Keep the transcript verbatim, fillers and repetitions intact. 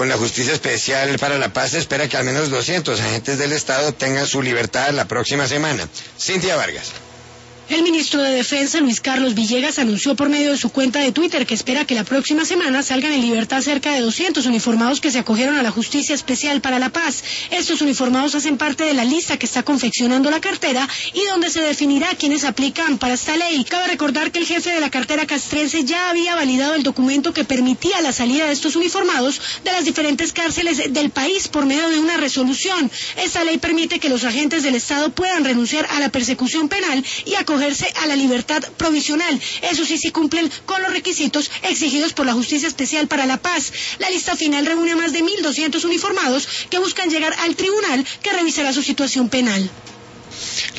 con la Justicia Especial para la Paz se espera que al menos doscientos agentes del Estado tengan su libertad la próxima semana. Cintia Vargas. El ministro de Defensa, Luis Carlos Villegas, anunció por medio de su cuenta de Twitter que espera que la próxima semana salgan en libertad cerca de doscientos uniformados que se acogieron a la Justicia Especial para la Paz. Estos uniformados hacen parte de la lista que está confeccionando la cartera y donde se definirá quiénes aplican para esta ley. Cabe recordar que el jefe de la cartera castrense ya había validado el documento que permitía la salida de estos uniformados de las diferentes cárceles del país por medio de una resolución. Esta ley permite que los agentes del Estado puedan renunciar a la persecución penal y acogerse a la libertad provisional. Eso sí, si cumplen con los requisitos exigidos por la Justicia Especial para la Paz. La lista final reúne a más de mil doscientos uniformados que buscan llegar al tribunal que revisará su situación penal.